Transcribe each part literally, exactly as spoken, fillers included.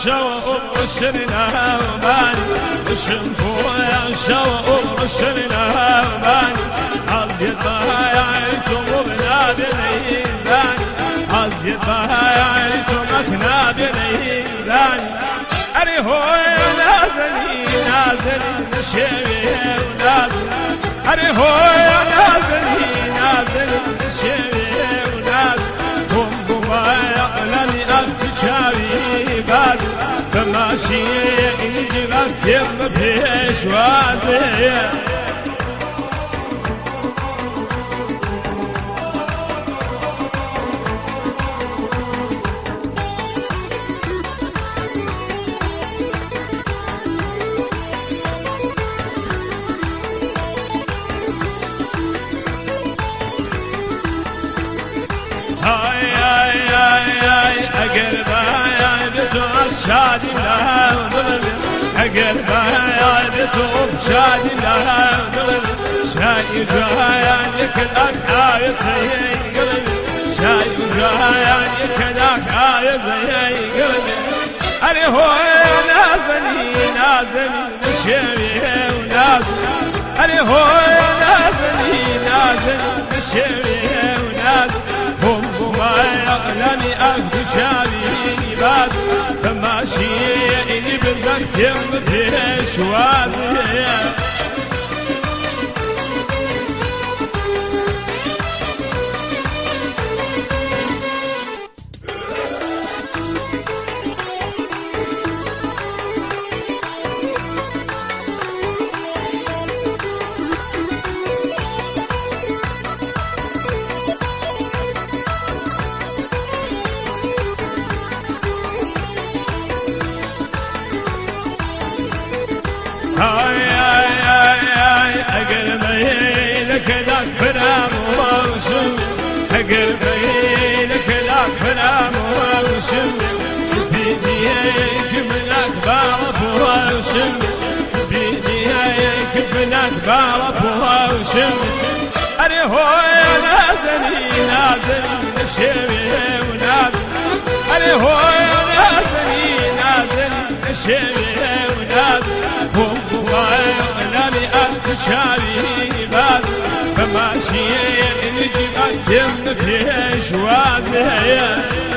شو رسلنا وباني وشنفويا شو رسلنا وباني عزيت بايعتم وبناد الإيزاني عزيت بايعتم أكناد الإيزاني أري هو نازلي نازلي نشيبي ونازل أري هو نازلي نازلي نشيبي ونازل هم بمايعلني أفتشاري بادي فماشي يجي غفتم بيشوازي شادي لها ونظر أقل بايعتهم شادي لها ونظر شاي جايان يكدك آية زي قلبي شاي جايان يكدك آية زي قلبي أري هو نازلي نازلي نشيبي ونازل أري هو نازلي نازلي نشيبي ونازل هم بمايعلني أفتشاري بادي فماشي إني بزكتم بيشوازي هاي هاي هاي هاي أقربي لك ذاك فنام وشم أقربي لك ذاك فنام وشم سبيني كمنك بعرف وشم سبيني كمنك بعرف وشم أري هو نازلي نازلي نشيبي ونازل أري هو نازلي نازلي نشيبي ونازل هم بمايعلني أفتشاري بادي فماشي نجي أكتم بيشوازي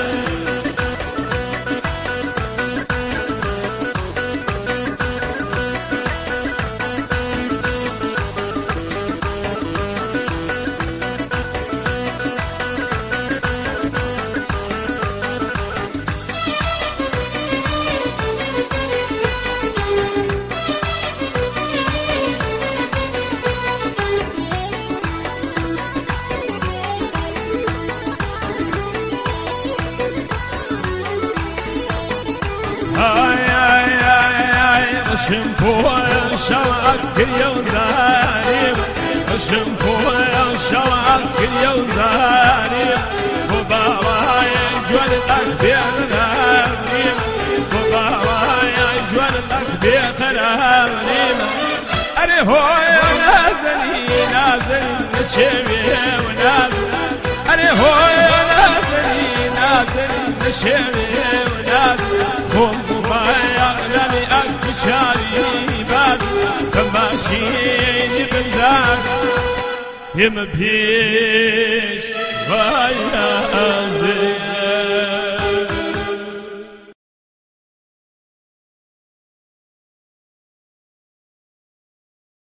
هاي هاي هاي هاي شنفويا شوعك كل يوم زاني شنفويا شوعك كل يوم زاني وبابايا جولتك بيخلامني وبابايا جولتك بيخلامني أري هو نازلي نازلي نشيبي ونازل أري هو نازلي نازلي نشيبي ونازل هم بمايعلني أفتشاري بادي فماشي بنزاك يم بيش ويا أزيد